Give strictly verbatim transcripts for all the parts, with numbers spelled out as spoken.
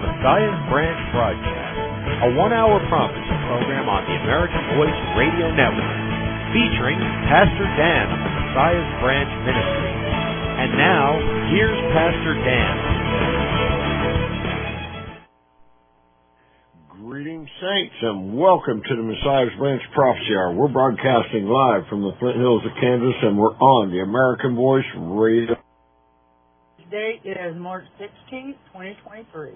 Messiah's Branch broadcast, a one-hour prophecy program on the American Voice Radio Network, featuring Pastor Dan of the Messiah's Branch Ministry. And now, here's Pastor Dan. Greetings, saints, and welcome to the Messiah's Branch Prophecy Hour. We're broadcasting live from the Flint Hills of Kansas, and we're on the American Voice Radio. Date is March sixteenth, twenty twenty-three.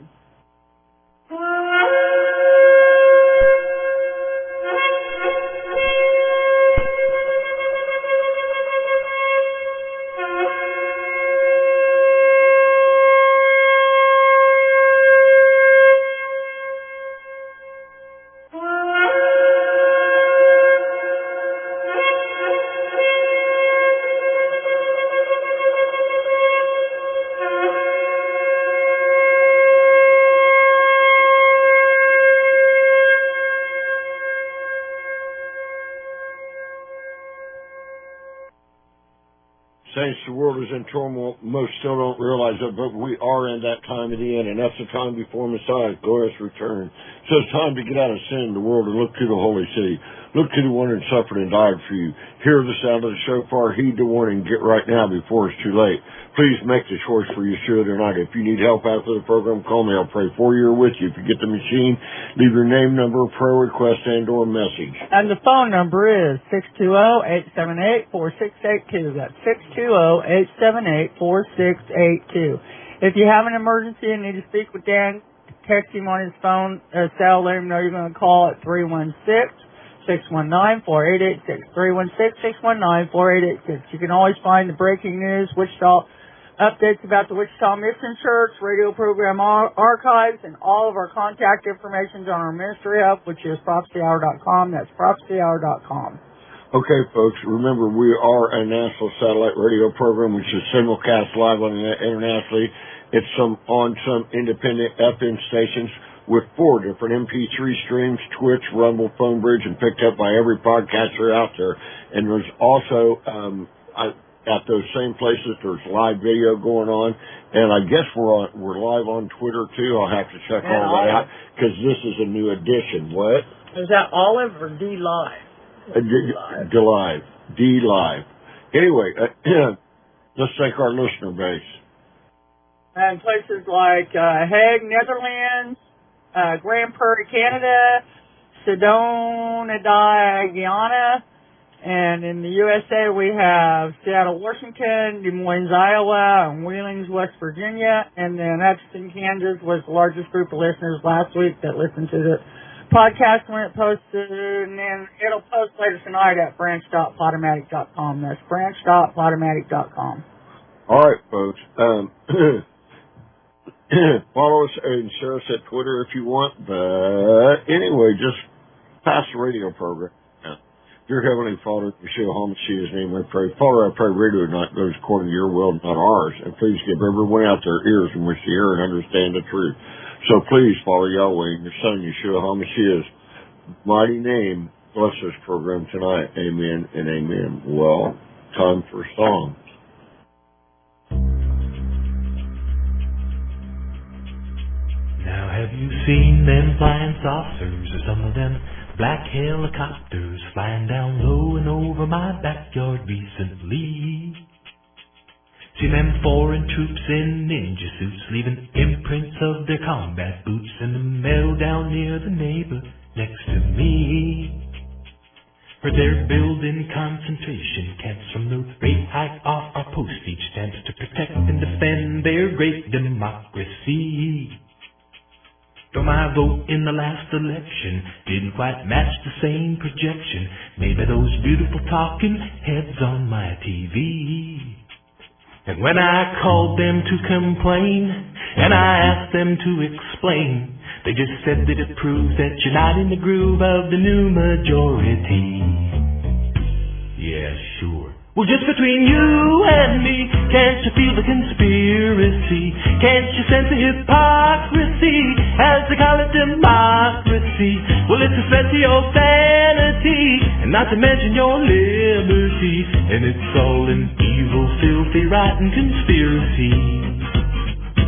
Saints, the world is in turmoil. Most still don't realize it, but we are in that time of the end, and that's the time before Messiah's glorious return. So it's time to get out of sin, the world, and look to the holy city. Look to the one who suffered and died for you. Hear the sound of the shofar, heed the warning, get right now before it's too late. Please make the choice for Yeshua tonight. If you need help after the program, call me. I'll pray for you or with you. If you get the machine, leave your name, number, prayer request, and or message. And the phone number is six two zero, eight seven eight, four six eight two. That's six two zero, eight seven eight, four six eight two. If you have an emergency and need to speak with Dan, text him on his phone, uh, cell, let him know you're going to call at three one six, six one nine, four eight eight six. three one six, six one nine, four eight eight six. You can always find the breaking news, Wichita updates about the Wichita Mission Church, radio program ar- archives, and all of our contact information on our ministry hub, which is prophecy hour dot com. That's prophecy hour dot com. Okay, folks, remember we are a national satellite radio program which is simulcast live on the net internationally. It's some on some independent F M stations with four different M P three streams, Twitch, Rumble, Phone Bridge, and picked up by every podcaster out there. And there's also um, I, at those same places, there's live video going on, and I guess we're on, we're live on Twitter too. I'll have to check and all that out because this is a new edition. What is that? Olive or D Live? Uh, D, D Live. D Live. Anyway, uh, let's thank our listener base. And places like uh, Hague, Netherlands, uh, Grand Prairie, Canada, Sedona, Guyana. And in the U S A, we have Seattle, Washington, Des Moines, Iowa, and Wheelings, West Virginia. And then Hutchinson, Kansas was the largest group of listeners last week that listened to the podcast when it posted. And then it'll post later tonight at branch dot podomatic dot com. That's branch dot podomatic dot com. All right, folks. Um, follow us and share us at Twitter if you want. But anyway, just pass the radio program. Dear Heavenly Father, Yeshua HaMashiach's name we pray. Father, I pray radio tonight goes according to your will, not ours. And please give everyone out there ears in which to hear and understand the truth. So please, Father Yahweh, in your Son, Yeshua HaMashiach's mighty name, bless this program tonight. Amen and amen. Well, time for songs. Now have you seen them flying saucers or some of them black helicopters flying down low and over my backyard recently? See them foreign troops in ninja suits leaving imprints of their combat boots in the meadow down near the neighbor next to me. For they're building concentration camps from the rate hike off our postage stamps to protect and defend their great democracy. Though my vote in the last election didn't quite match the same projection made by those beautiful talking heads on my T V. And when I called them to complain and I asked them to explain, they just said that it proves that you're not in the groove of the new majority. Yeah, sure. Well, just between you and me, can't you feel the conspiracy? Can't you sense the hypocrisy as they call it democracy? Well, it's a threat to your sanity, and not to mention your liberty. And it's all an evil, filthy, rotten conspiracy. Now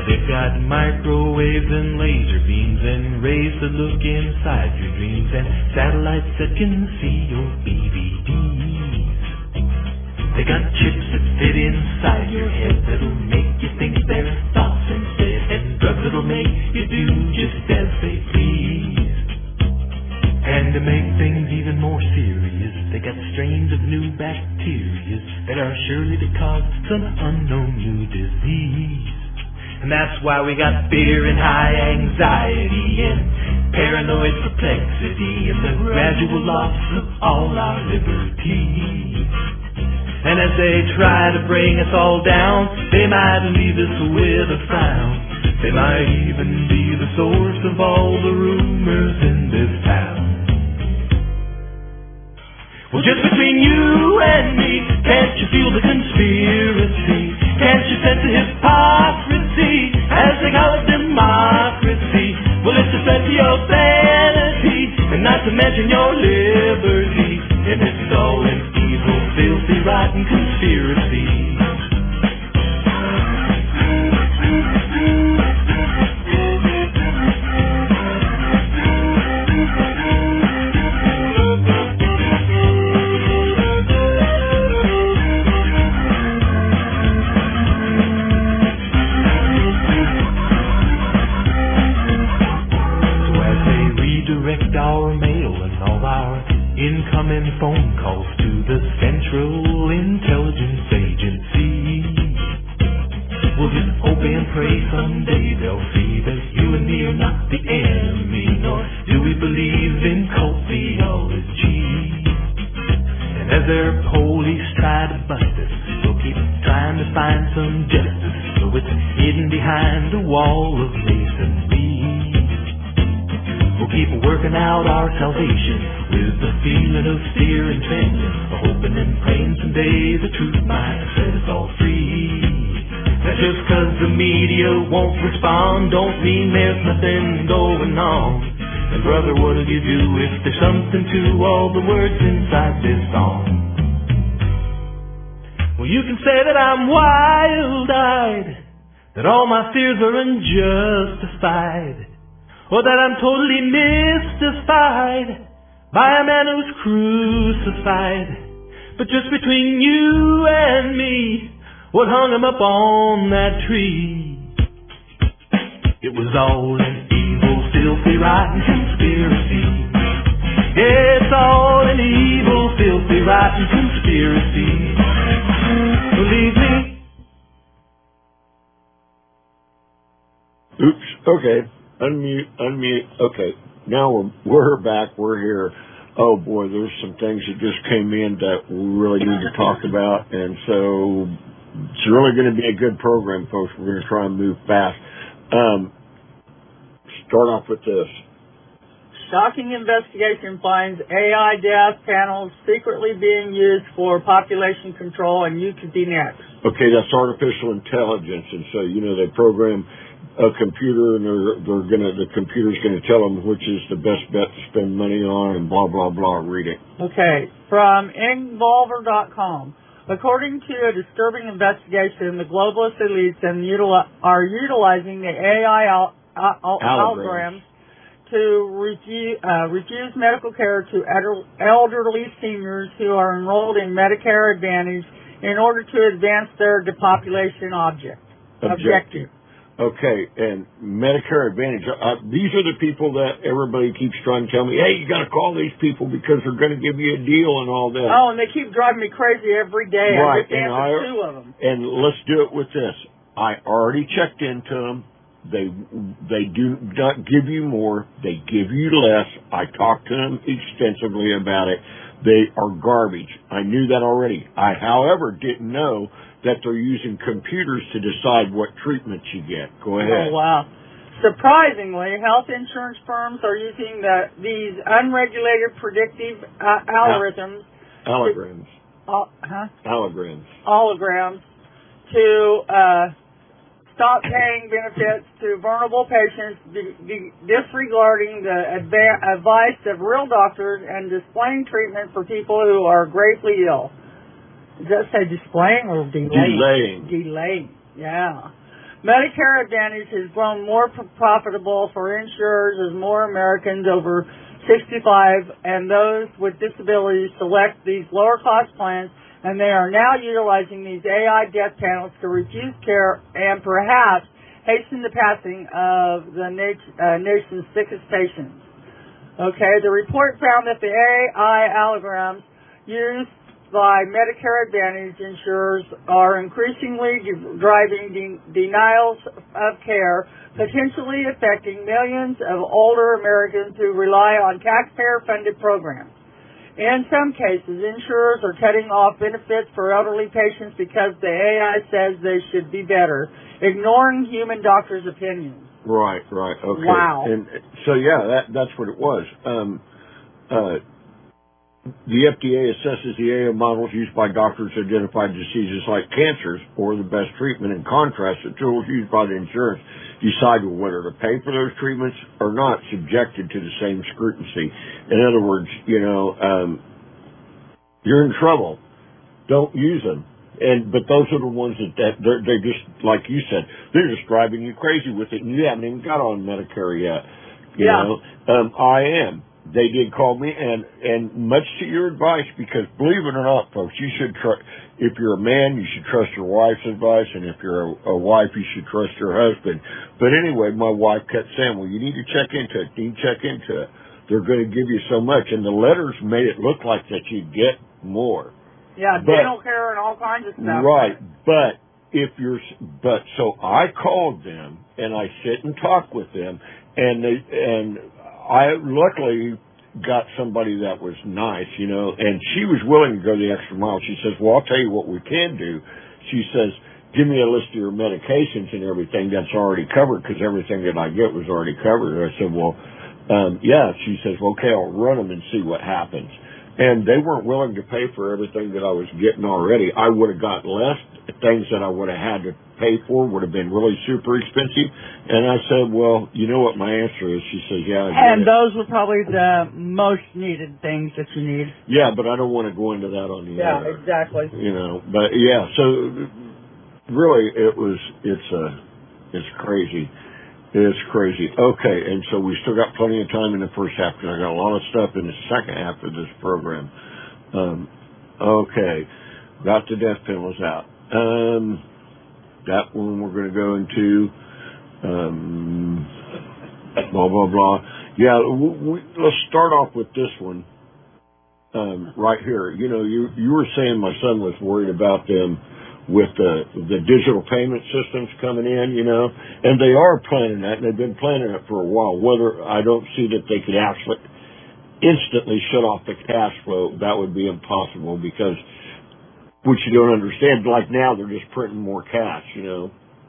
they've got microwaves and laser beams and rays that look inside your dreams and satellites that can see your B V Ds. They got chips that fit inside your head that'll make you think their thoughts instead, and drugs that'll make you do just as they please. And to make things even more serious, they got strains of new bacteria that are surely to cause some unknown new disease. And that's why we got fear and high anxiety and paranoid perplexity and the gradual loss of all our liberty. And as they try to bring us all down, they might leave us with a frown. They might even be the source of all the rumors in this town. Well, just between you and me, can't you feel the conspiracy? Can't you sense the hypocrisy as they call it democracy? Well, it's a threat to your sanity, and not to mention your liberty. And it's all an evil, filthy, rotten conspiracy. Incoming phone calls to the Central Intelligence Agency. We'll just hope and pray someday they'll see that you and me are not the enemy, nor do we believe in cult theology. And as their police try to bust us, we'll keep trying to find some justice, so it's hidden behind a wall of masonry. We'll keep working out our salvation with a feeling of fear and trembling, hoping and praying someday the truth might set us all free. That just cause the media won't respond don't mean there's nothing going on. And brother, what'll you do if there's something to all the words inside this song? Well, you can say that I'm wild-eyed, that all my fears are unjustified, or that I'm totally mystified by a man who's crucified. But just between you and me, what hung him up on that tree? It was all an evil, filthy, rotten conspiracy. Yeah, it's all an evil, filthy, rotten conspiracy. Believe me. Oops, okay. Unmute, unmute. Okay, now we're, we're back. We're here. Oh boy, there's some things that just came in that we really need to talk about, and so it's really going to be a good program, folks. We're going to try and move fast. Um, start off with this. Shocking investigation finds A I death panels secretly being used for population control, and you could be next. Okay, that's artificial intelligence, and so you know they program a computer, and they're, they're gonna, the computer's gonna tell them which is the best bet to spend money on, and blah, blah, blah. Read it. Okay, from Involver dot com. According to a disturbing investigation, the globalist elites and utili- are utilizing the A I al- al- algorithms to refuse, uh, refuse medical care to ed- elderly seniors who are enrolled in Medicare Advantage in order to advance their depopulation object, objective. objective. Okay, and Medicare Advantage, uh, these are the people that everybody keeps trying to tell me, hey, you got to call these people because they're going to give you a deal and all that. Oh, and they keep driving me crazy every day. Right, I just and, answer I, two of them. and let's do it with this. I already checked into them. They they do not give you more. They give you less. I talked to them extensively about it. They are garbage. I knew that already. I, however, didn't know that they're using computers to decide what treatments you get. Go ahead. Oh, wow. Surprisingly, health insurance firms are using the, these unregulated predictive uh, algorithms. Allograms. Uh, huh? Allograms. Allograms to uh, stop paying benefits to vulnerable patients, be, be disregarding the adva- advice of real doctors and displaying treatment for people who are gravely ill. Does that say displaying or delaying? Delaying. Delaying, yeah. Medicare Advantage has grown more profitable for insurers as more Americans over sixty-five and those with disabilities select these lower-cost plans, and they are now utilizing these A I death panels to reduce care and perhaps hasten the passing of the nat- uh, nation's sickest patients. Okay, the report found that the A I allograms used by Medicare Advantage insurers are increasingly de- driving de- denials of care, potentially affecting millions of older Americans who rely on taxpayer-funded programs. In some cases, insurers are cutting off benefits for elderly patients because the A I says they should be better, ignoring human doctors' opinions. Right, right, okay. Wow. And so, yeah, that, that's what it was. Um, uh, The F D A assesses the A I models used by doctors to identify diseases like cancers or the best treatment. In contrast, the tools used by the insurance decide whether to pay for those treatments or not, subjected to the same scrutiny. In other words, you know, um, you're in trouble. Don't use them. And but those are the ones that, that they're, they just, like you said, they're just driving you crazy with it, and you haven't even got on Medicare yet. You yeah. know, um, I am. They did call me, and, and much to your advice, because believe it or not, folks, you should try, if you're a man, you should trust your wife's advice, and if you're a, a wife, you should trust your husband. But anyway, my wife kept saying, well, you need to check into it, you need to check into it. They're going to give you so much, and the letters made it look like that you'd get more. Yeah, but, dental care and all kinds of stuff. Right, but if you're, but, so I called them, and I sit and talk with them, and they, and I luckily got somebody that was nice, you know, and she was willing to go the extra mile. She says, well, I'll tell you what we can do. She says, give me a list of your medications and everything that's already covered, because everything that I get was already covered. I said, well, um, yeah. She says, well, okay, I'll run them and see what happens. And they weren't willing to pay for everything that I was getting already. I would have got less. Things that I would have had to pay for would have been really super expensive. And I said, well, you know what my answer is? She says, yeah, I get And it. those were probably the most needed things that you need. Yeah, but I don't want to go into that on the Yeah, air. exactly. You know, but yeah, so really it was, it's, uh, it's crazy. It's crazy. Okay, and so we still got plenty of time in the first half, because I got a lot of stuff in the second half of this program. Um, okay, got the death penalties out. Um, that one we're going to go into. Um, blah, blah, blah. Yeah, we, we, let's start off with this one um, right here. You know, you, you were saying my son was worried about them with the the digital payment systems coming in, you know, and they are planning that, and they've been planning it for a while. Whether I don't see that they could actually instantly shut off the cash flow, that would be impossible, because which you don't understand, like now they're just printing more cash, you know.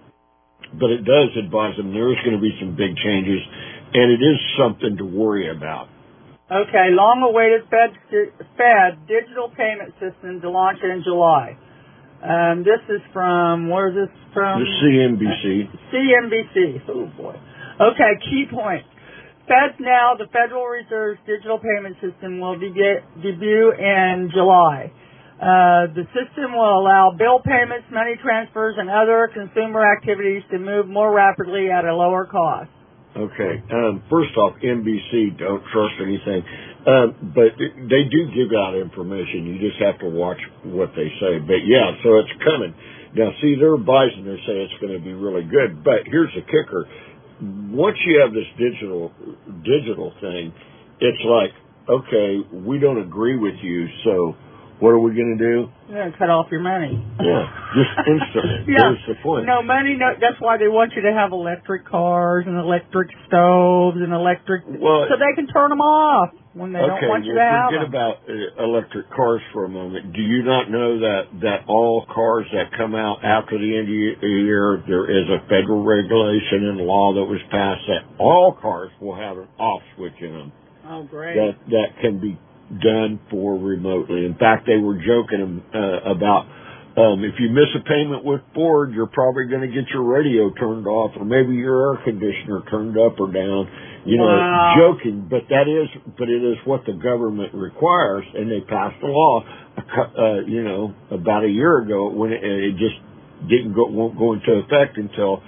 But it does advise them there is going to be some big changes, and it is something to worry about. Okay, long-awaited Fed, Fed digital payment system to launch in July. Um, this is from, where is this from? The C N B C. C N B C. Oh, boy. Okay, key point. FedNow, the Federal Reserve's digital payment system, will de- debut in July. Uh, the system will allow bill payments, money transfers, and other consumer activities to move more rapidly at a lower cost. Okay. Um, first off, N B C, don't trust anything. Uh, but they do give out information. You just have to watch what they say. But, yeah, so it's coming. Now, see, they're biasing. They say it's going to be really good. But here's the kicker. Once you have this digital digital thing, it's like, okay, we don't agree with you, so what are we going to do? You're going to cut off your money. Yeah, just instantly. Yeah. There's the point. No money, no, that's why they want you to have electric cars and electric stoves and electric, well, so they can turn them off when they okay, don't want you well, to have forget them. about uh, electric cars for a moment. Do you not know that, that all cars that come out after the end of the year, there is a federal regulation and law that was passed that all cars will have an off switch in them. Oh, great. That, that can be done for remotely. In fact, they were joking uh, about um, if you miss a payment with Ford, you're probably going to get your radio turned off, or maybe your air conditioner turned up or down. You know, wow. joking, but that is, but it is what the government requires, and they passed a law, uh, you know, about a year ago when it, it just didn't go, won't go into effect until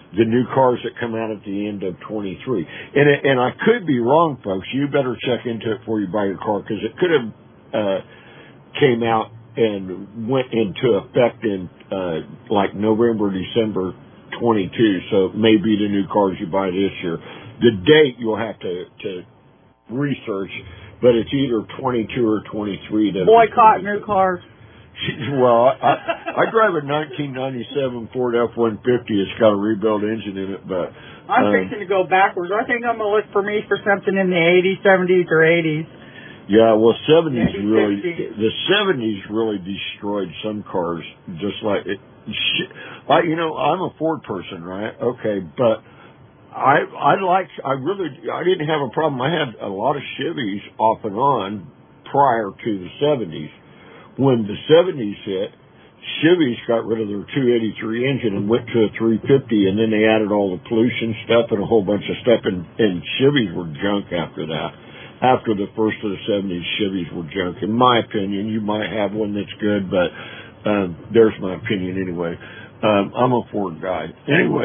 the new cars that come out at the end of twenty-three. And it, and I could be wrong, folks. You better check into it before you buy your car, because it could have uh, came out and went into effect in uh, like November, December twenty-two. So it may be the new cars you buy this year. The date you'll have to, to research, but it's either twenty-two or twenty-three. That Boycott new cars. Well, I, I drive a nineteen ninety-seven Ford F one fifty. It's got a rebuilt engine in it, but I'm um, fixing to go backwards. I think I'm going to look for me for something in the eighties, seventies, or eighties. Yeah, well, seventies Maybe really, fifties. the seventies really destroyed some cars. Just like it, I, you know, I'm a Ford person, right? Okay, but I, I like, I really, I didn't have a problem. I had a lot of Chevys off and on prior to the seventies. When the seventies hit, Chevys got rid of their two eighty-three engine and went to a three fifty, and then they added all the pollution stuff and a whole bunch of stuff, and, and Chevys were junk after that. After the first of the seventies, Chevys were junk. In my opinion, you might have one that's good, but um, there's my opinion anyway. Um, I'm a Ford guy. Anyway,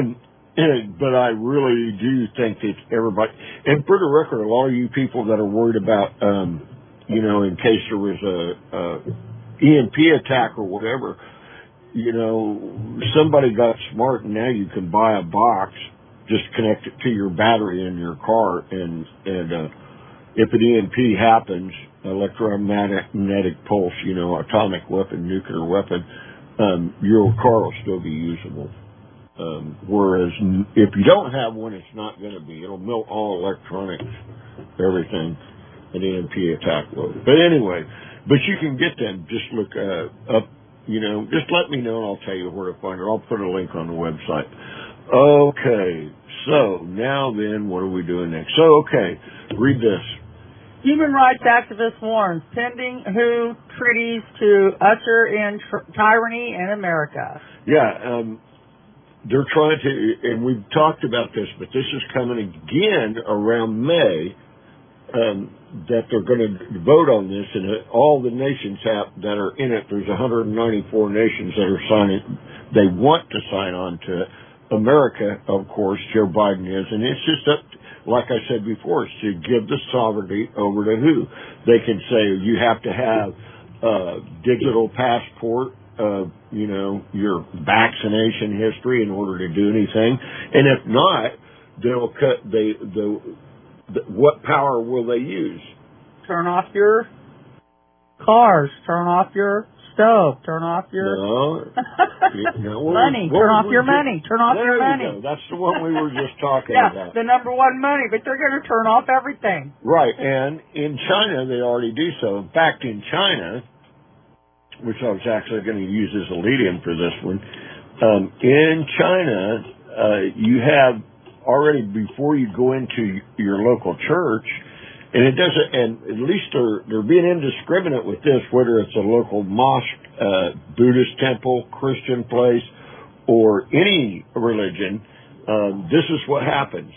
but I really do think that everybody, and for the record, a lot of you people that are worried about, um, you know, in case there was a, a E M P attack or whatever, you know, somebody got smart and now you can buy a box, just connect it to your battery in your car, and, and, uh, if an E M P happens, electromagnetic pulse, you know, atomic weapon, nuclear weapon, um, your car will still be usable. Um, whereas if you don't have one, it's not going to be. It'll melt all electronics, everything. An E M P attack will. But anyway, but you can get them. Just look uh, up, you know, just let me know and I'll tell you where to find her. I'll put a link on the website. Okay, so now then, what are we doing next? So, okay, read this. Human rights activist warns pending W H O treaties to usher in tr- tyranny in America. Yeah, um, they're trying to, and we've talked about this, but this is coming again around May. Um, that they're going to vote on this, and all the nations have, that are in it, there's one hundred ninety-four nations that are signing, they want to sign on to it. America, of course, Joe Biden is, and it's just up, like I said before, it's to give the sovereignty over to who. They can say you have to have a digital passport, uh, you know, your vaccination history in order to do anything, and if not, they'll cut, they, the, what power will they use? Turn off your cars. Turn off your stove. Turn off your no, no, well, money. Turn off your money. Turn off your money. Go. That's the one we were just talking yeah, about. the number one money, but they're going to turn off everything. Right, and in China they already do so. In fact, in China, which I was actually going to use as a lead-in for this one, um, in China uh, you have already, before you go into your local church, and it doesn't, and at least they're, they're being indiscriminate with this, whether it's a local mosque, uh, Buddhist temple, Christian place, or any religion, um, this is what happens.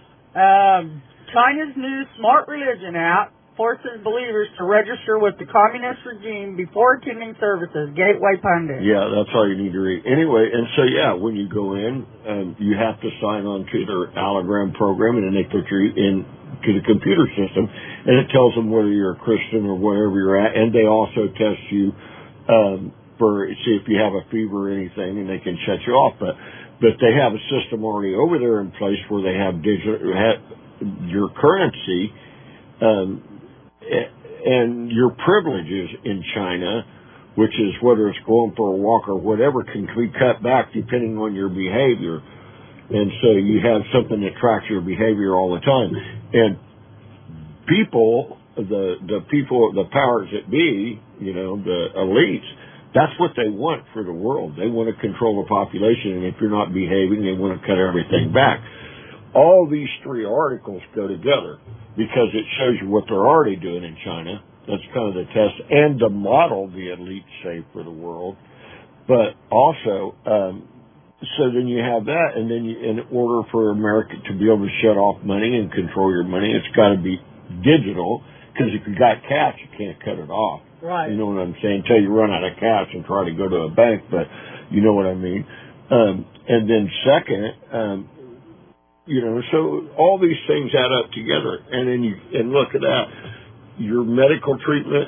Um, China's new smart religion app forces believers to register with the communist regime before attending services. Gateway Pundit. Yeah, that's all you need to read. Anyway, and so yeah, when you go in, um, you have to sign on to their Allogram program, and then they put you in to the computer system, and it tells them whether you're a Christian or wherever you're at, and they also test you um, for see if you have a fever or anything, and they can shut you off. But but they have a system already over there in place where they have digital have your currency. Um, and your privileges in China, which is whether it's going for a walk or whatever, can be cut back depending on your behavior. And so you have something that tracks your behavior all the time. And people, the, the people, the powers that be, you know, the elites, that's what they want for the world. They want to control the population, and if you're not behaving, they want to cut everything back. All these three articles go together because it shows you what they're already doing in China. That's kind of the test and the model the elites say for the world. But also, um, so then you have that, and then you, in order for America to be able to shut off money and control your money, it's got to be digital, because if you got cash, you can't cut it off. Right. You know what I'm saying? Until you run out of cash and try to go to a bank, but you know what I mean. Um, and then second, um, you know, so all these things add up together. And then you, and look at that. Your medical treatment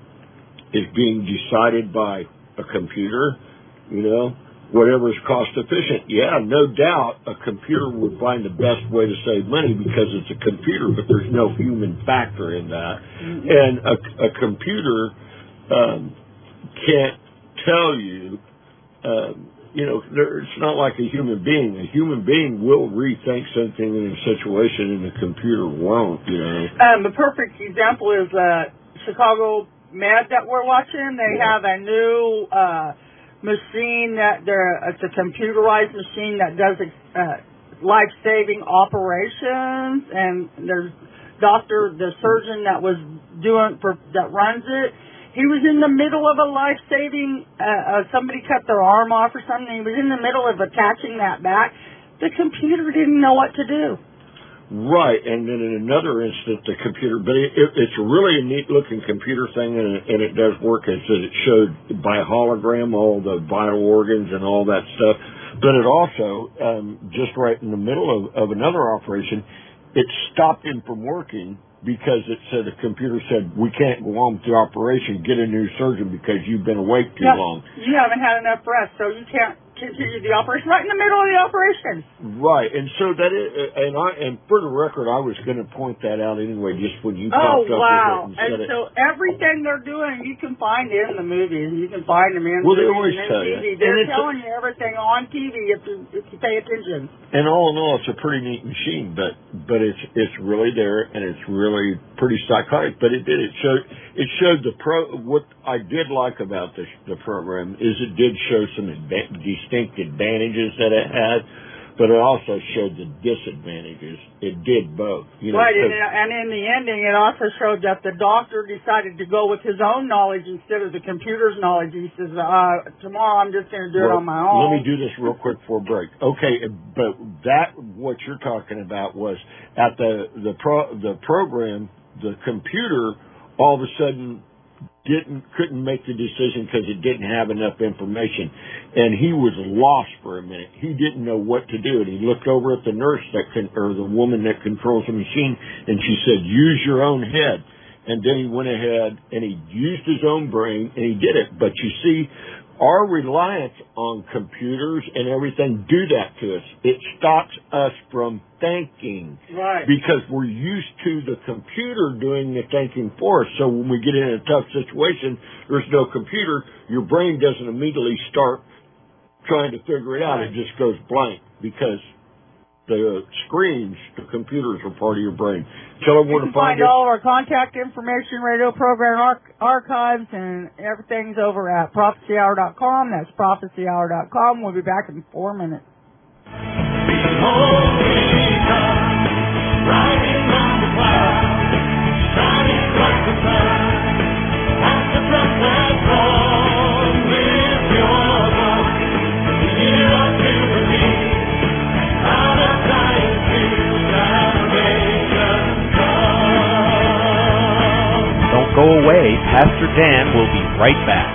is being decided by a computer, you know, whatever is cost efficient. Yeah, no doubt a computer would find the best way to save money because it's a computer, but there's no human factor in that. Mm-hmm. And a, a computer um, can't tell you, um, you know, there, it's not like a human being. A human being will rethink something in a situation, and the computer won't, you know. Um, the perfect example is uh, Chicago Med that we're watching. They yeah. have a new uh, machine that they're, it's a computerized machine that does uh, life-saving operations, and there's doctor, the surgeon that was doing for, that runs it. He was in the middle of a life-saving, uh, uh, somebody cut their arm off or something. He was in the middle of attaching that back. The computer didn't know what to do. Right, and then in another instance, the computer, but it, it, it's really a neat-looking computer thing, and it, and it does work. It's that it showed by hologram all the vital organs and all that stuff. But it also, um, just right in the middle of, of another operation, it stopped him from working because it said the computer said, we can't go on with the operation, get a new surgeon because you've been awake too yep. long. You haven't had enough rest, so you can't continue the operation right in the middle of the operation. Right, and so that is, and I, and for the record, I was going to point that out anyway, just when you oh, popped up wow. with it. And, and so it. everything they're doing, you can find in the movies. You can find them in well, the they always and tell T V. you. They're telling a, you everything on T V if you, if you pay attention. And all in all, it's a pretty neat machine, but but it's it's really there, and it's really pretty psychotic. But it did it showed it showed the pro. What I did like about the the program is it did show some adva- distinct advantages that it had, but it also showed the disadvantages. It did both. You know, right, and, and in the ending, it also showed that the doctor decided to go with his own knowledge instead of the computer's knowledge. He says, uh, tomorrow I'm just going to do well, it on my own. Let me do this real quick before break. Okay, but that, what you're talking about was at the, the, pro, the program, the computer all of a sudden didn't couldn't make the decision because it didn't have enough information, and he was lost for a minute. He didn't know what to do, and he looked over at the nurse that can, or the woman that controls the machine, and she said, "Use your own head." And then he went ahead and he used his own brain, and he did it. But you see, our reliance on computers and everything do that to us. It stops us from thinking. Right. Because we're used to the computer doing the thinking for us. So when we get in a tough situation, there's no computer, your brain doesn't immediately start trying to figure it out. It just goes blank because the screens, the computers are part of your brain. Tell them where to find, find all of our contact information, radio program arch- archives, and everything's over at prophecy hour dot com. That's prophecy hour dot com. We'll be back in four minutes. Behold, he comes, riding on the clouds, shining like the sun. As the trumpet calls with your voice, the year of Jubilee. Don't go away. Pastor Dan will be right back.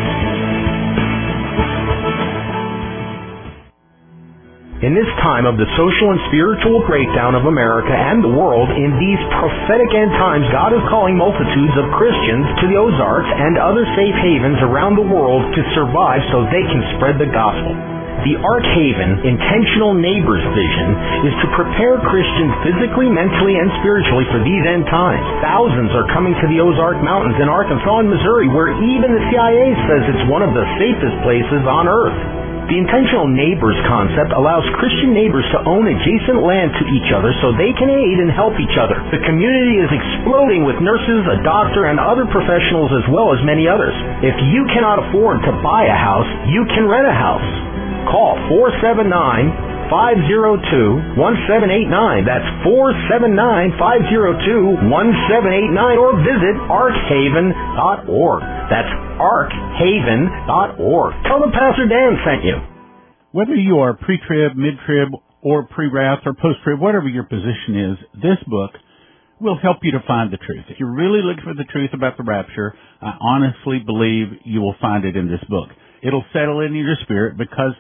In this time of the social and spiritual breakdown of America and the world, in these prophetic end times, God is calling multitudes of Christians to the Ozarks and other safe havens around the world to survive so they can spread the gospel. The Ark Haven Intentional Neighbors vision is to prepare Christians physically, mentally, and spiritually for these end times. Thousands are coming to the Ozark Mountains in Arkansas and Missouri, where even the C I A says it's one of the safest places on earth. The Intentional Neighbors concept allows Christian neighbors to own adjacent land to each other so they can aid and help each other. The community is exploding with nurses, a doctor, and other professionals as well as many others. If you cannot afford to buy a house, you can rent a house. Call four seven nine, five zero two, one seven eight nine. That's four seven nine, five zero two, one seven eight nine, or visit ark haven dot org. That's ark haven dot org. Tell them Pastor Dan sent you. Whether you are pre-trib, mid-trib, or pre-wrath, or post-trib, whatever your position is, this book will help you to find the truth. If you're really looking for the truth about the rapture, I honestly believe you will find it in this book. It'll settle in your spirit because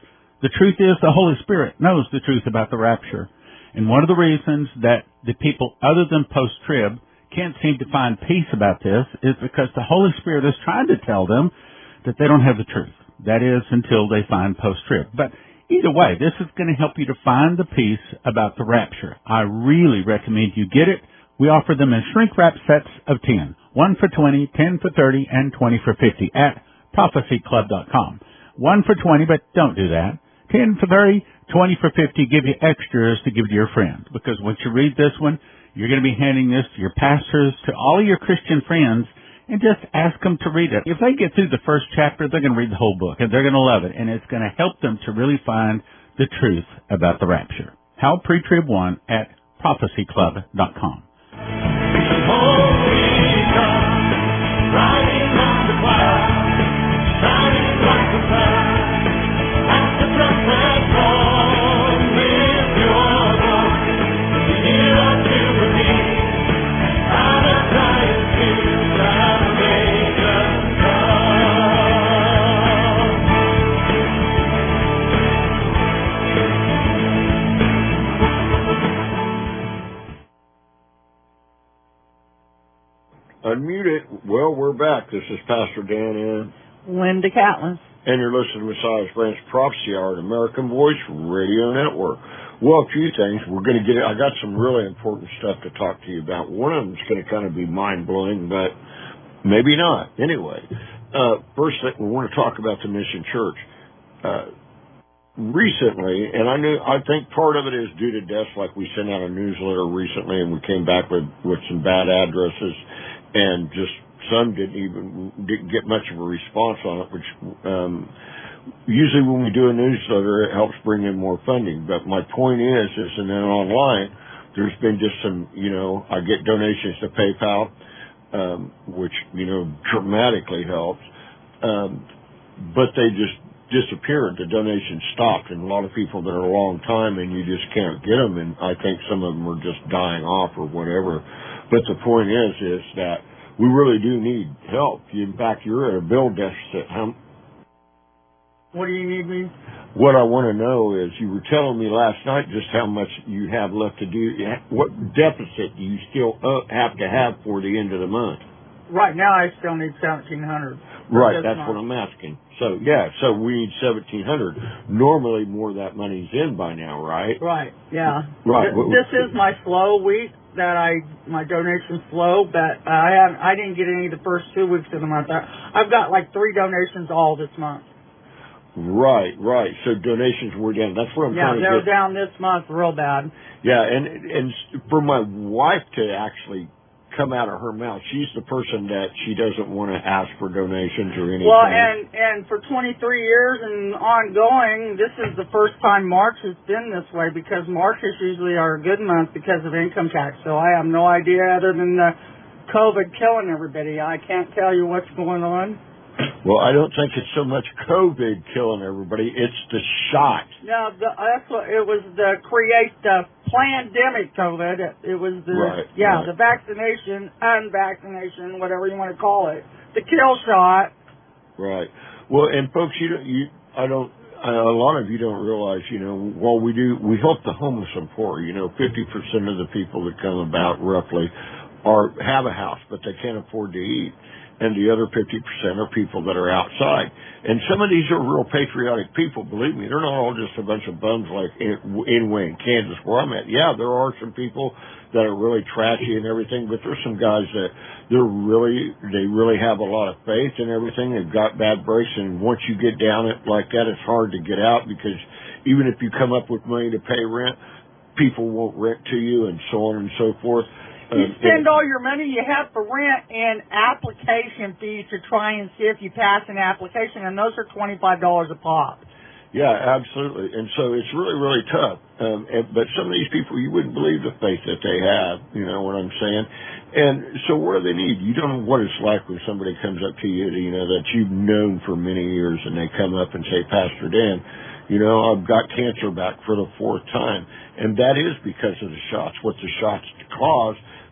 The truth is the Holy Spirit knows the truth about the rapture. And one of the reasons that the people other than post-trib can't seem to find peace about this is because the Holy Spirit is trying to tell them that they don't have the truth. That is, until they find post-trib. But either way, this is going to help you to find the peace about the rapture. I really recommend you get it. We offer them in shrink-wrap sets of ten. One for twenty, ten for thirty, and twenty for fifty at prophecy club dot com. One for twenty, but don't do that. ten for thirty, twenty for fifty, give you extras to give to your friends. Because once you read this one, you're going to be handing this to your pastors, to all of your Christian friends, and just ask them to read it. If they get through the first chapter, they're going to read the whole book, and they're going to love it, and it's going to help them to really find the truth about the rapture. Hal Pre-Trib one at prophecy club dot com. Unmute it. Well, we're back. This is Pastor Dan and Linda Catlin. And you're listening to Messiah's Branch Prophecy Hour, an American Voice Radio Network. Well, a few things. We're going to get it. I got some really important stuff to talk to you about. One of them is going to kind of be mind-blowing, but maybe not. Anyway, uh, first thing, we want to talk about the Mission Church. Uh, recently, and I knew, I think part of it is due to deaths, like we sent out a newsletter recently and we came back with, with some bad addresses. And just some didn't even didn't get much of a response on it, which um, usually when we do a newsletter, it helps bring in more funding. But my point is, is and then online, there's been just some, you know, I get donations to PayPal, um, which, you know, dramatically helps. Um, but they just disappeared. The donations stopped, and a lot of people that are a long time, and you just can't get them. And I think some of them are just dying off or whatever. But the point is, is that we really do need help. In fact, you're at a bill deficit. How, what do you need me? What I want to know is, you were telling me last night just how much you have left to do. What deficit do you still have to have for the end of the month? Right now, I still need seventeen hundred. Right, that's month. What I'm asking. So, yeah, so we need seventeen hundred. Normally, more of that money's in by now, right? Right, yeah. Right. This, this is my slow week that I, my donation's slow, but I haven't, I didn't get any the first two weeks of the month. I've got like three donations all this month. Right, right. So donations were down. That's what I'm yeah, trying to they're get. down this month real bad. Yeah, and and for my wife to actually come out of her mouth, she's the person that she doesn't want to ask for donations or anything. Well, and and for twenty-three years and ongoing, this is the first time March has been this way, because March is usually our good month because of income tax. So I have no idea, other than the COVID killing everybody. I can't tell you what's going on. Well, I don't think it's so much COVID killing everybody. It's the shot. No, the, that's what it was. The create the pandemic COVID. It, it was the right, yeah right. the vaccination, unvaccination, whatever you want to call it, the kill shot. Right. Well, and folks, you don't, you I don't. A lot of you don't realize, you know, while we do, we help the homeless and poor. You know, fifty percent of the people that come about roughly are have a house, but they can't afford to eat. And the other fifty percent are people that are outside. And some of these are real patriotic people, believe me. They're not all just a bunch of bums like in, anyway in Kansas where I'm at. Yeah, there are some people that are really trashy and everything, but there's some guys that they're really, they really have a lot of faith and everything. They've got bad breaks, and once you get down it like that, it's hard to get out, because even if you come up with money to pay rent, people won't rent to you, and so on and so forth. You spend all your money you have for rent and application fees to try and see if you pass an application, and those are twenty-five dollars a pop. Yeah, absolutely. And so it's really, really tough. Um, and, but some of these people, you wouldn't believe the faith that they have, you know what I'm saying? And so what do they need? You don't know what it's like when somebody comes up to you, you know, that you've known for many years, and they come up and say, Pastor Dan, you know, I've got cancer back for the fourth time. And that is because of the shots, what the shots cause.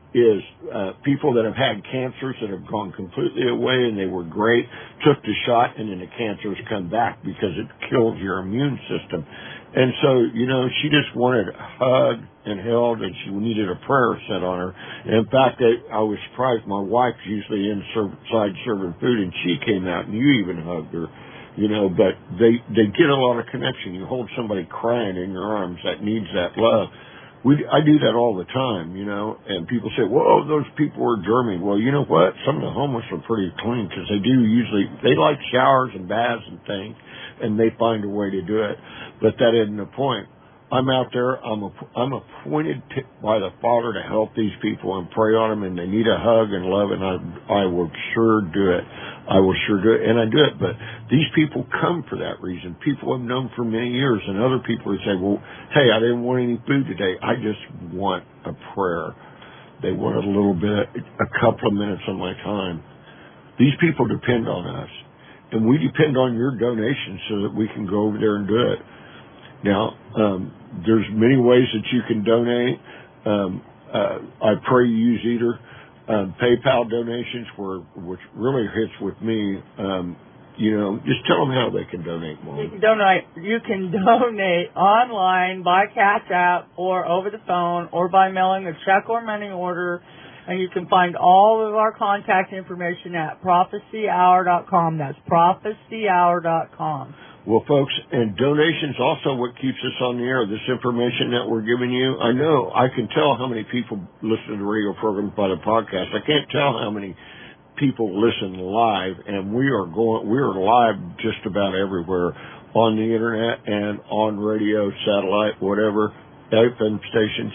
is uh, people that have had cancers that have gone completely away and they were great, took the shot, and then the cancers come back because it kills your immune system. And so, you know, she just wanted hugged and held, and she needed a prayer said on her. And in fact, I, I was surprised. My wife's usually inside serving food, and she came out, and you even hugged her, you know. But they they get a lot of connection. You hold somebody crying in your arms that needs that love. We, I do that all the time, you know, and people say, whoa, those people are germy. Well, you know what? Some of the homeless are pretty clean because they do usually, they like showers and baths and things, and they find a way to do it. But that isn't the point. I'm out there. I'm a, I'm appointed to, by the Father to help these people and pray on them, and they need a hug and love, and I, I will sure do it. I will sure do it, and I do it. But these people come for that reason. People I've known for many years, and other people who say, well, hey, I didn't want any food today. I just want a prayer. They want a little bit, a couple of minutes of my time. These people depend on us, and we depend on your donations so that we can go over there and do it. Now, um, there's many ways that you can donate. Um, uh, I pray you use either um, PayPal donations, where which really hits with me. Um, you know, just tell them how they can donate more. You can donate. You can donate online by Cash App or over the phone or by mailing a check or money order. And you can find all of our contact information at prophecy hour dot com. That's prophecy hour dot com. Well, folks, and donations also what keeps us on the air, this information that we're giving you. I know, I can tell how many people listen to the radio program by the podcast. I can't tell how many people listen live, and we are going, we are live just about everywhere on the internet and on radio, satellite, whatever, F M stations.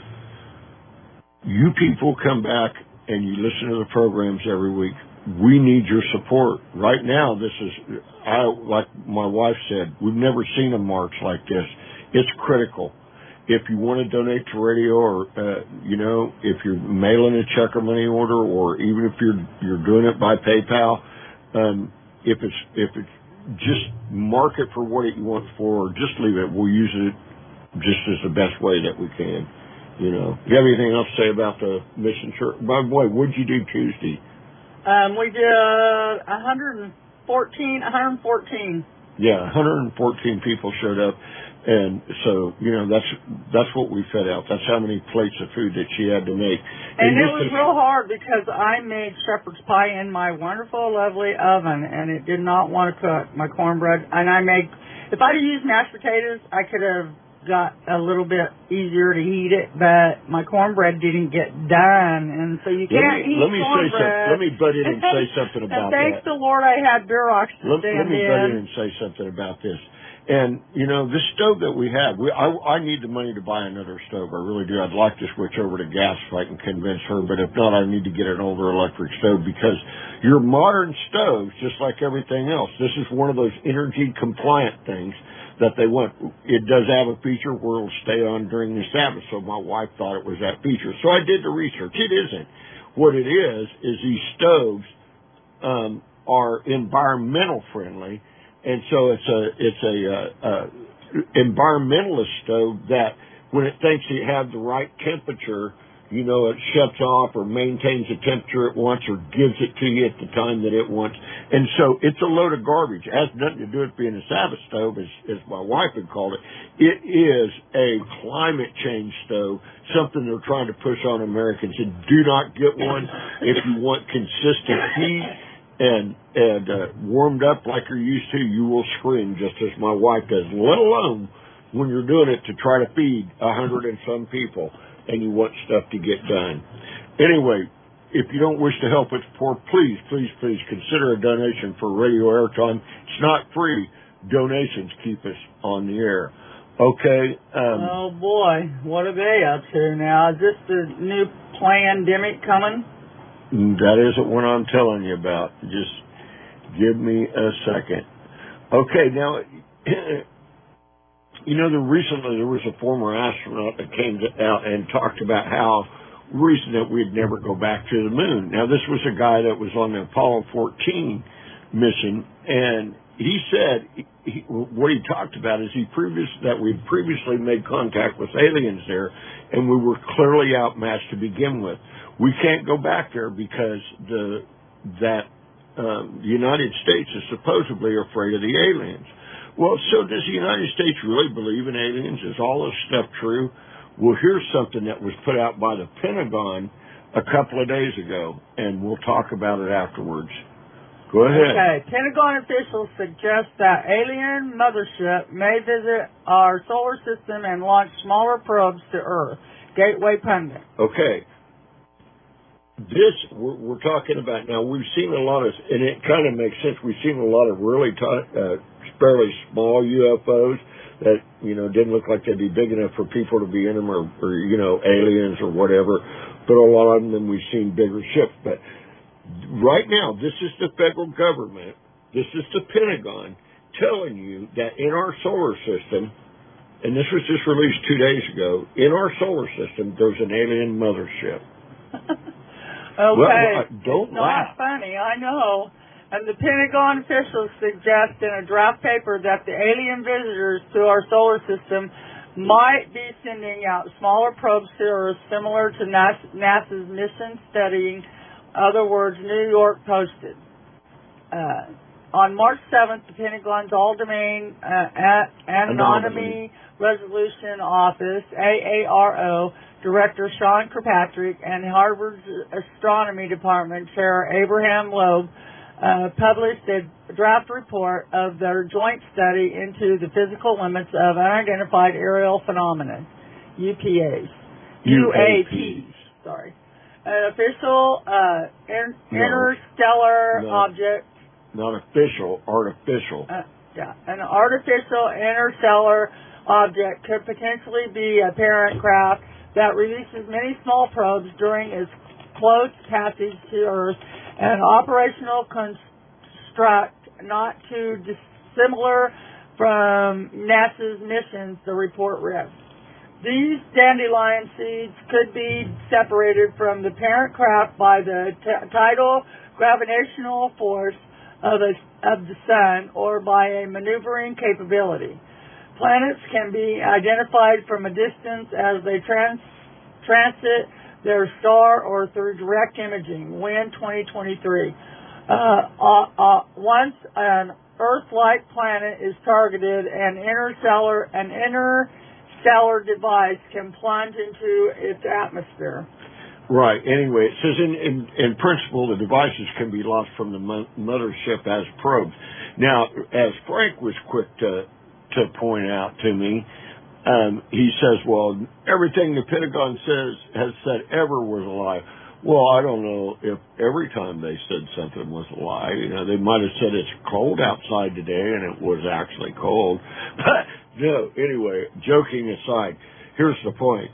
You people come back and you listen to the programs every week. We need your support. Right now, this is, I like my wife said, we've never seen a march like this. It's critical. If you want to donate to radio, or uh, you know, if you're mailing a check or money order, or even if you're you're doing it by PayPal, um, if it's if it's just mark it for what you want for, or just leave it. We'll use it just as the best way that we can. You know. Do you have anything else to say about the mission church? By the way, what did you do Tuesday? Um, we did uh, one hundred fourteen, one hundred fourteen. Yeah, one hundred fourteen people showed up, and so you know that's that's what we fed out. That's how many plates of food that she had to make. And, and it was real hard because I made shepherd's pie in my wonderful, lovely oven, and it did not want to cook. My cornbread, and I made. If I'd have used mashed potatoes, I could have got a little bit easier to heat it, but my cornbread didn't get done, and so you can't let me, eat let me cornbread. Say some, let me butt in and say something about and thanks that. to Lord I had Durox to let, stand let me in. butt in and say something about this. And, you know, this stove that we have, we, I, I need the money to buy another stove. I really do. I'd like to switch over to gas if I can convince her, but if not, I need to get an older electric stove, because your modern stoves, just like everything else, this is one of those energy compliant things that they want. It does have a feature where it'll stay on during the Sabbath, so my wife thought it was that feature. So I did the research. It isn't. What it is, is these stoves um, are environmental friendly, and so it's a it's a uh, uh, environmentalist stove that when it thinks you have the right temperature, you know, it shuts off or maintains the temperature it wants or gives it to you at the time that it wants. And so it's a load of garbage. It has nothing to do with being a Sabbath stove, as, as my wife would call it. It is a climate change stove, something they're trying to push on Americans. And do not get one if you want consistent heat and and uh, warmed up like you're used to. You will scream just as my wife does, let alone when you're doing it to try to feed a hundred and some people and you want stuff to get done. Anyway, if you don't wish to help us poor, please, please, please consider a donation for radio airtime. It's not free. Donations keep us on the air. Okay. Um, oh, boy. What are they up to now? Is this the new pandemic coming? That isn't what I'm telling you about. Just give me a second. Okay, now, you know, the, recently there was a former astronaut that came to, out and talked about how reason that we'd never go back to the moon. Now, this was a guy that was on the Apollo fourteen mission, and he said he, what he talked about is he previous that we'd previously made contact with aliens there, and we were clearly outmatched to begin with. We can't go back there because the that um, the United States is supposedly afraid of the aliens. Well, so does the United States really believe in aliens? Is all this stuff true? Well, here's something that was put out by the Pentagon a couple of days ago, and we'll talk about it afterwards. Go ahead. Okay. Pentagon officials suggest that alien mothership may visit our solar system and launch smaller probes to Earth. Gateway Pundit. Okay. This, we're, we're talking about now, we've seen a lot of, and it kind of makes sense, we've seen a lot of really t- uh, fairly small U F Os that, you know, didn't look like they'd be big enough for people to be in them or, or you know, aliens or whatever. But a lot of them, we've seen bigger ships. But right now, this is the federal government, this is the Pentagon telling you that in our solar system, and this was just released two days ago, in our solar system, there's an alien mothership. Okay. Well, don't it's laugh. not funny, I know. And the Pentagon officials suggest in a draft paper that the alien visitors to our solar system might be sending out smaller probes to Earth similar to NASA's mission studying, other words, New York posted. Uh, on March seventh, the Pentagon's All-Domain uh, Anomaly Resolution Office, A A R O, Director Sean Kirkpatrick and Harvard's Astronomy Department Chair Abraham Loeb uh, published a draft report of their joint study into the physical limits of unidentified aerial phenomena, U P As. U A Ps. Sorry. An official uh, in, no, interstellar no, object. Not official, artificial. Uh, yeah, an artificial interstellar object could potentially be a parent craft that releases many small probes during its close passage to Earth, an operational construct not too dissimilar from NASA's missions, the report read. These dandelion seeds could be separated from the parent craft by the t- tidal gravitational force of, a, of the sun or by a maneuvering capability. Planets can be identified from a distance as they trans, transit their star or through direct imaging. When twenty twenty-three. Uh, uh, uh, once an Earth-like planet is targeted, an interstellar, an interstellar device can plunge into its atmosphere. Right. Anyway, it says in, in, in principle the devices can be launched from the mo- mothership as probes. Now, as Frank was quick to to point out to me, um, he says, well, everything the Pentagon says has said ever was a lie. Well, I don't know if every time they said something was a lie. You know, they might have said it's cold outside today and it was actually cold. But no, anyway, joking aside, here's the point.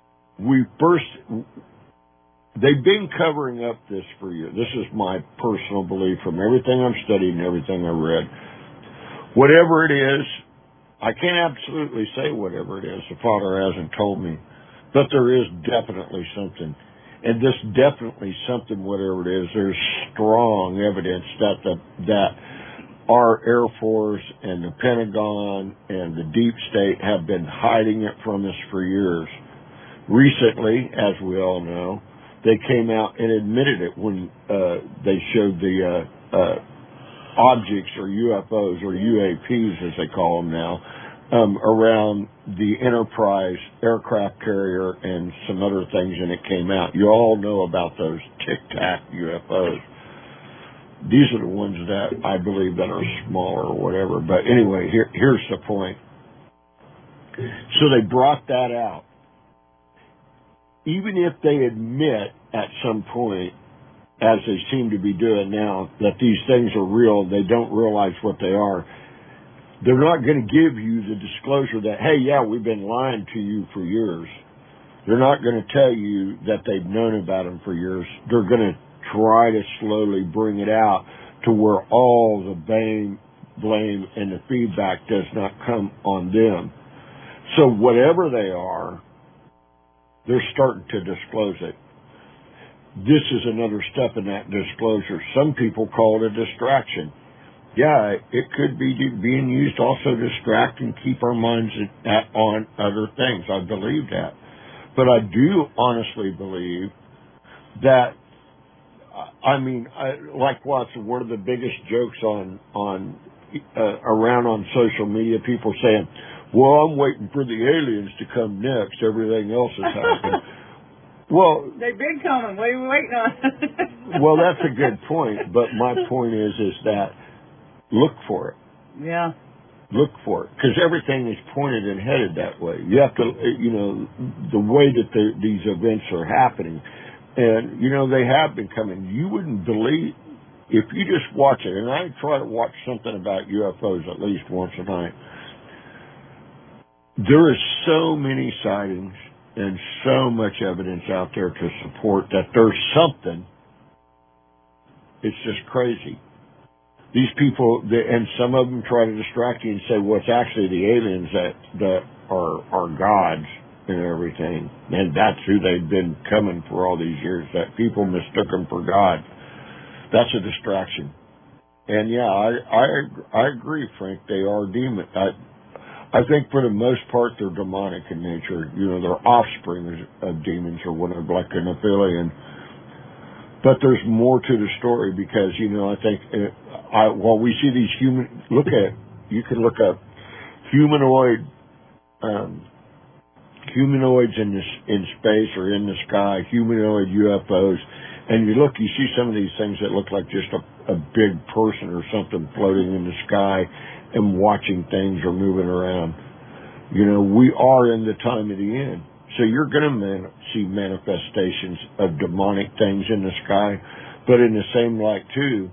We first, they've been covering up this for you. This is my personal belief from everything I've studied and everything I've read. Whatever it is, I can't absolutely say whatever it is. The Father hasn't told me. But there is definitely something. And this definitely something, whatever it is, there's strong evidence that the, that our Air Force and the Pentagon and the Deep State have been hiding it from us for years. Recently, as we all know, they came out and admitted it when uh, they showed the uh, uh, objects or U F Os or U A Ps as they call them now um, around the Enterprise aircraft carrier and some other things, and it came out. You all know about those Tic Tac U F Os. These are the ones that I believe that are smaller or whatever. But anyway, here, here's the point. So they brought that out. Even if they admit at some point, as they seem to be doing now, that these things are real, they don't realize what they are, they're not going to give you the disclosure that, hey, yeah, we've been lying to you for years. They're not going to tell you that they've known about them for years. They're going to try to slowly bring it out to where all the blame, blame and the feedback does not come on them. So whatever they are, they're starting to disclose it. This is another step in that disclosure. Some people call it a distraction. Yeah, it could be being used also to distract and keep our minds at, on other things. I believe that. But I do honestly believe that, I mean, I, like what's one of the biggest jokes on, on, uh, around on social media, people saying, well, I'm waiting for the aliens to come next. Everything else is happening. Well, they've been coming. What are you waiting on? Well, that's a good point. But my point is, is that look for it. Yeah. Look for it, because everything is pointed and headed that way. You have to, you know, the way that the, these events are happening, and you know they have been coming. You wouldn't believe if you just watch it. And I try to watch something about U F Os at least once a night. There is so many sightings and so much evidence out there to support that there's something. It's just crazy. These people, and some of them try to distract you and say, well, it's actually the aliens that, that are, are gods and everything. And that's who they've been coming for all these years, that people mistook them for God. That's a distraction. And yeah, I, I, I agree, Frank, they are demon. I, I think for the most part, they're demonic in nature. You know, they're offspring of demons or whatever, like an Nephilian. But there's more to the story because, you know, I think, uh, I, while we see these human, look at, you can look up humanoid, um, humanoids in this, in space or in the sky, humanoid U F Os, and you look, you see some of these things that look like just a, a big person or something floating in the sky and watching things or moving around. You know, we are in the time of the end. So you're going to man- see manifestations of demonic things in the sky. But in the same light, too,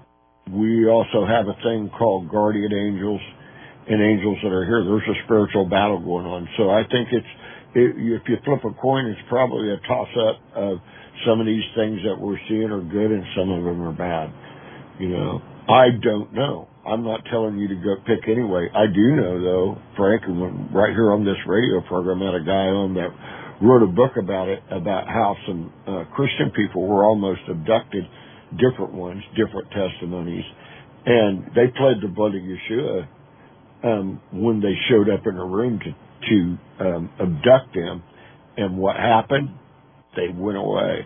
we also have a thing called guardian angels and angels that are here. There's a spiritual battle going on. So I think it's, it, if you flip a coin, it's probably a toss-up of some of these things that we're seeing are good and some of them are bad. You know, I don't know. I'm not telling you to go pick anyway. I do know, though, Frank, and when, right here on this radio program, I had a guy on that wrote a book about it, about how some uh, Christian people were almost abducted, different ones, different testimonies, and they pled the blood of Yeshua um, when they showed up in a room to, to um, abduct them. And what happened? They went away.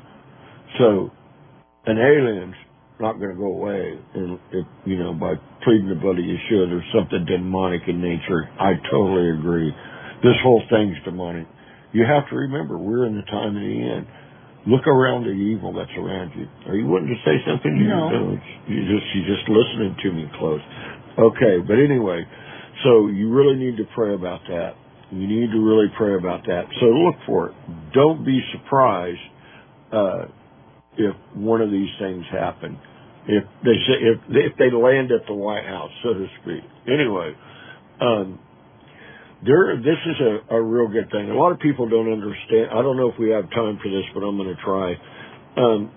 So an alien's not going to go away, and if, you know, by pleading the blood of Yeshua, there's something demonic in nature. I totally agree. This whole thing's demonic. You have to remember, we're in the time of the end. Look around the evil that's around you. Are you wanting to say something? No. You you just you're just listening to me close. Okay, but anyway, so you really need to pray about that. You need to really pray about that. So look for it. Don't be surprised uh, if one of these things happen. If they say, if if they land at the White House, so to speak. Anyway, um, there. This is a, a real good thing. A lot of people don't understand. I don't know if we have time for this, but I'm going to try. Um,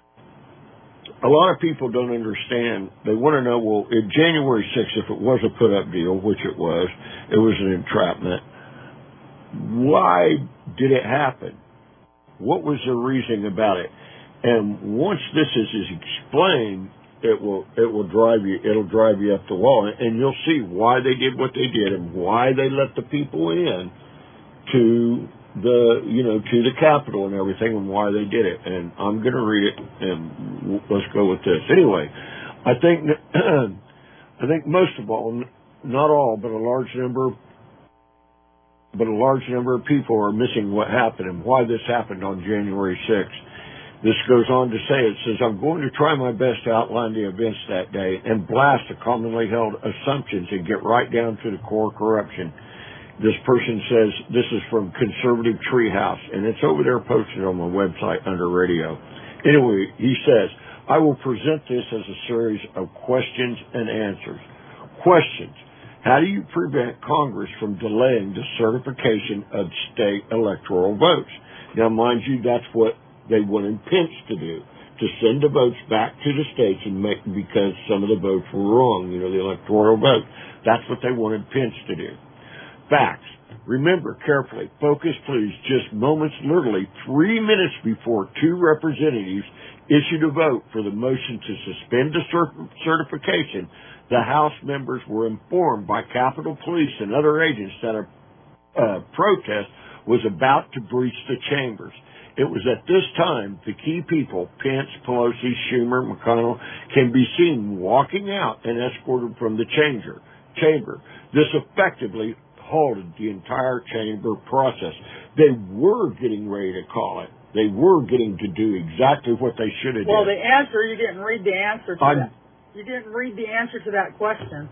a lot of people don't understand. They want to know. Well, in January sixth, if it was a put-up deal, which it was, it was an entrapment. Why did it happen? What was the reasoning about it? And once this is, is explained, it will it will drive you it'll drive you up the wall, and you'll see why they did what they did and why they let the people in to the you know to the Capitol and everything, and why they did it. And I'm going to read it, and let's go with this. Anyway, I think I think most of all, not all, but a large number, but a large number of people are missing what happened and why this happened on January sixth. This goes on to say, it says, I'm going to try my best to outline the events that day and blast the commonly held assumptions and get right down to the core corruption. This person says, this is from Conservative Treehouse, and it's over there posted on my website under radio. Anyway, he says, I will present this as a series of questions and answers. Questions. How do you prevent Congress from delaying the certification of state electoral votes? Now, mind you, that's what they wanted Pence to do, to send the votes back to the states and make, because some of the votes were wrong, you know, the electoral vote. That's what they wanted Pence to do. Facts. Remember carefully, focus please, just moments, literally three minutes before two representatives issued a vote for the motion to suspend the cert- certification, the House members were informed by Capitol Police and other agents that a uh, protest was about to breach the chambers. It was at this time the key people, Pence, Pelosi, Schumer, McConnell, can be seen walking out and escorted from the chamber. chamber. This effectively halted the entire chamber process. They were getting ready to call it. They were getting to do exactly what they should have well, done. Well, the answer, you didn't read the answer to I'm, that. You didn't read the answer to that question.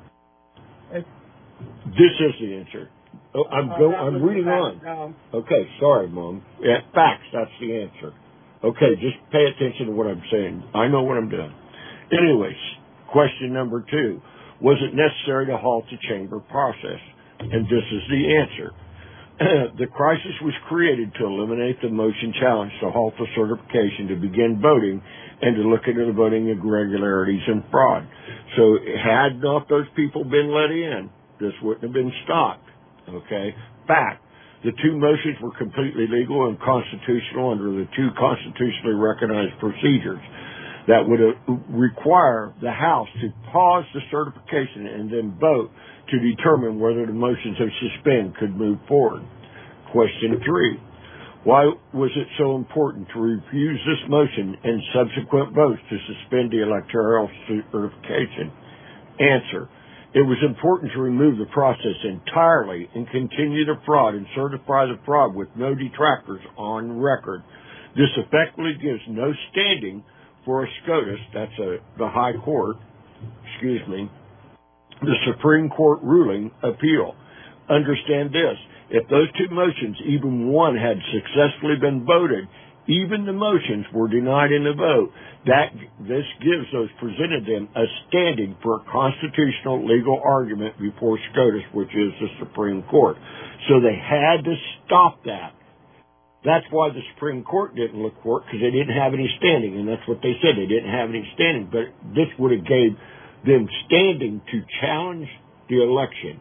It's, this is the answer. Oh, I'm oh, go. I'm reading on. No. Okay, sorry, Mom. Yeah, facts. That's the answer. Okay, just pay attention to what I'm saying. I know what I'm doing. Anyways, question number two: was it necessary to halt the chamber process? And this is the answer. The crisis was created to eliminate the motion challenge, to halt the certification, to begin voting, and to look into the voting irregularities and fraud. So had not those people been let in, this wouldn't have been stopped. Okay? Fact, the two motions were completely legal and constitutional under the two constitutionally recognized procedures that would require the House to pause the certification and then vote to determine whether the motions of suspend could move forward. Question three: why was it so important to refuse this motion and subsequent votes to suspend the electoral certification? Answer: it was important to remove the process entirely and continue the fraud and certify the fraud with no detractors on record. This effectively gives no standing for a SCOTUS, that's a, the High Court, excuse me, the Supreme Court ruling appeal. Understand this: if those two motions, even one, had successfully been voted, even the motions were denied in the vote, that this gives those presented them a standing for a constitutional legal argument before SCOTUS, which is the Supreme Court. So they had to stop that. That's why the Supreme Court didn't look for it, because they didn't have any standing, and that's what they said. They didn't have any standing, but this would have gave them standing to challenge the election.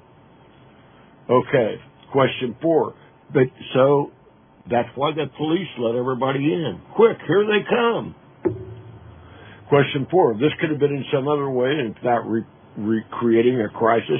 Okay, question four. But so that's why the police let everybody in. Quick, here they come. Question four: this could have been in some other way and without re- re- creating a crisis.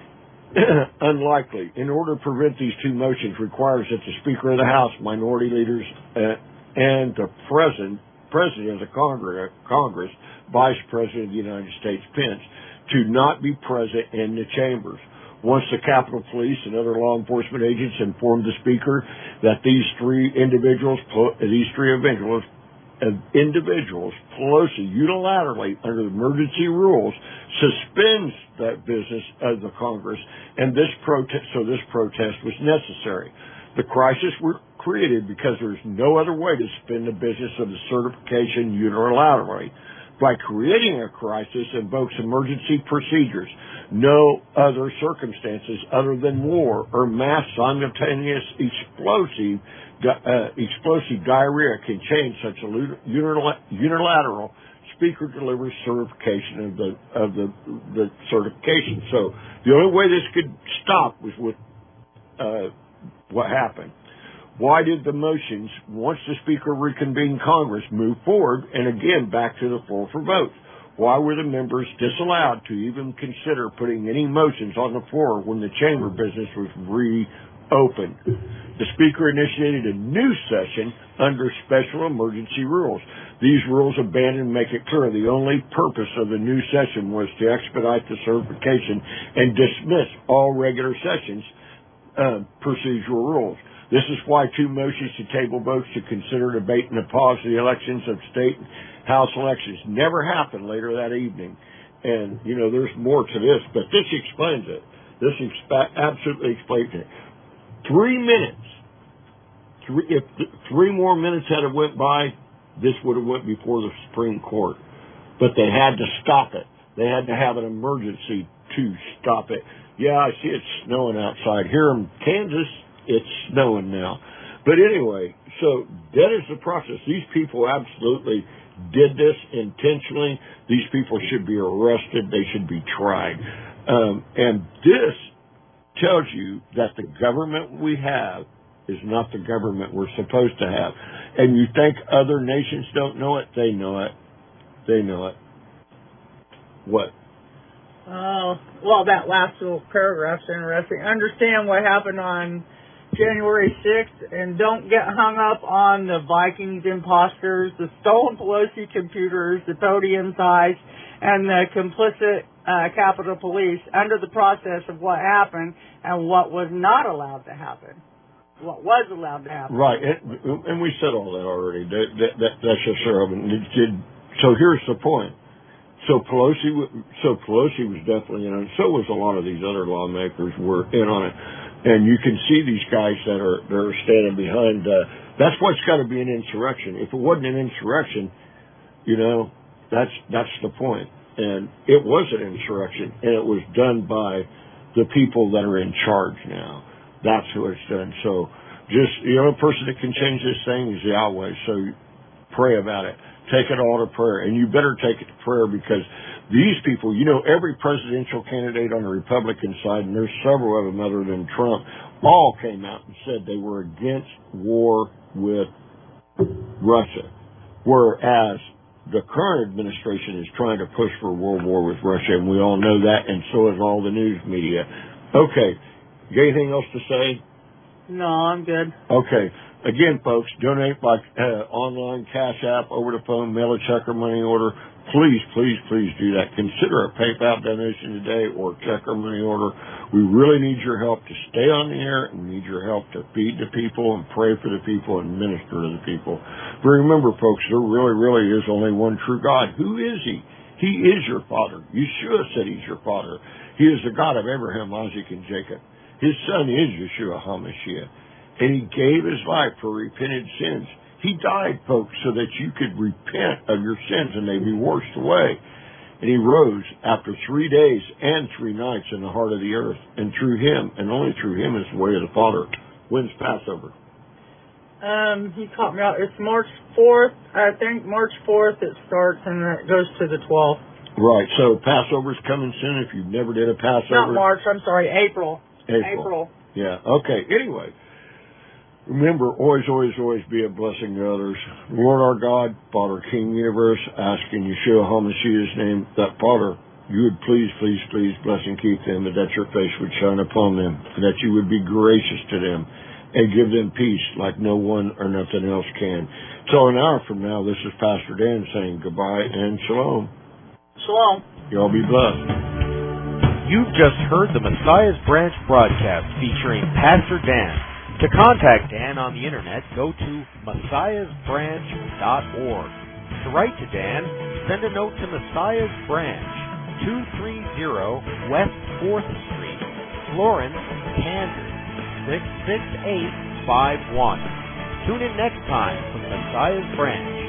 Unlikely. In order to prevent these two motions requires that the Speaker of the House, minority leaders, uh, and the President, President of the Congress, Congress, Vice President of the United States, Pence, to not be present in the chambers. Once the Capitol Police and other law enforcement agents informed the Speaker that these three individuals, these three individuals, individuals, Pelosi unilaterally, under the emergency rules, suspends that business of the Congress, and this protest, so this protest was necessary. The crisis was created because there is no other way to suspend the business of the certification unilaterally. By creating a crisis invokes emergency procedures. No other circumstances other than war or mass simultaneous explosive uh, explosive diarrhea can change such a unilateral Speaker delivers certification of the of the the certification. So the only way this could stop was with uh, what happened. Why did the motions, once the Speaker reconvened Congress, move forward and again back to the floor for votes? Why were the members disallowed to even consider putting any motions on the floor when the chamber business was reopened? The Speaker initiated a new session under special emergency rules. These rules abandon and make it clear the only purpose of the new session was to expedite the certification and dismiss all regular sessions uh, procedural rules. This is why two motions to table votes to consider, debate, and oppose the elections of state and House elections never happened later that evening. And, you know, there's more to this, but this explains it. This expa- absolutely explains it. Three minutes. Three, if th- three more minutes had it went by, this would have went before the Supreme Court. But they had to stop it. They had to have an emergency to stop it. Yeah, I see it's snowing outside. Here in Kansas, it's snowing now. But anyway, so that is the process. These people absolutely did this intentionally. These people should be arrested. They should be tried. Um, and this tells you that the government we have is not the government we're supposed to have. And you think other nations don't know it? They know it. They know it. What? Oh, well, that last little paragraph's interesting. Understand what happened on January sixth, and don't get hung up on the Vikings imposters, the stolen Pelosi computers, the podium ties, and the complicit uh, Capitol Police under the process of what happened and what was not allowed to happen. What was allowed to happen. Right, and, and we said all that already. That, that, that, that's just sure. So here's the point. So Pelosi, so Pelosi was definitely in on it. So was a lot of these other lawmakers were in on it. And you can see these guys that are that are standing behind. Uh, that's what's got to be an insurrection. If it wasn't an insurrection, you know, that's that's the point. And it was an insurrection, and it was done by the people that are in charge now. That's who it's done. So just, you know, a person that can change this thing is Yahweh. So pray about it. Take it all to prayer. And you better take it to prayer, because these people, you know, every presidential candidate on the Republican side, and there's several of them other than Trump, all came out and said they were against war with Russia. Whereas the current administration is trying to push for a world war with Russia, and we all know that, and so is all the news media. Okay. You got anything else to say? No, I'm good. Okay. Again, folks, donate by uh, online, Cash App, over the phone, mail a check or money order. Please, please, please do that. Consider a PayPal donation today or check or money order. We really need your help to stay on the air, and we need your help to feed the people and pray for the people and minister to the people. But remember, folks, there really, really is only one true God. Who is He? He is your Father. Yeshua said He's your Father. He is the God of Abraham, Isaac, and Jacob. His son is Yeshua HaMashiach, and He gave His life for repented sins. He died, folks, so that you could repent of your sins and they be washed away. And He rose after three days and three nights in the heart of the earth, and through Him, and only through Him, is the way of the Father. When's Passover? Um, he caught me out. It's March fourth. I think March fourth it starts, and it goes to the twelfth. Right, so Passover's coming soon if you never did a Passover. Not March, I'm sorry, April. April. April. Yeah, okay. Anyway, remember, always, always, always be a blessing to others. Lord our God, Father, King Universe, ask in Yeshua HaMashiach's name that, Father, you would please, please, please bless and keep them, and that your face would shine upon them, and that you would be gracious to them and give them peace like no one or nothing else can. So an hour from now, this is Pastor Dan saying goodbye and shalom. Shalom. Y'all be blessed. You've just heard the Messiah's Branch broadcast featuring Pastor Dan. To contact Dan on the internet, go to messiahs branch dot org. To write to Dan, send a note to Messiah's Branch, two thirty West fourth Street, Florence, Kansas, six six eight five one. Tune in next time for the Messiah's Branch.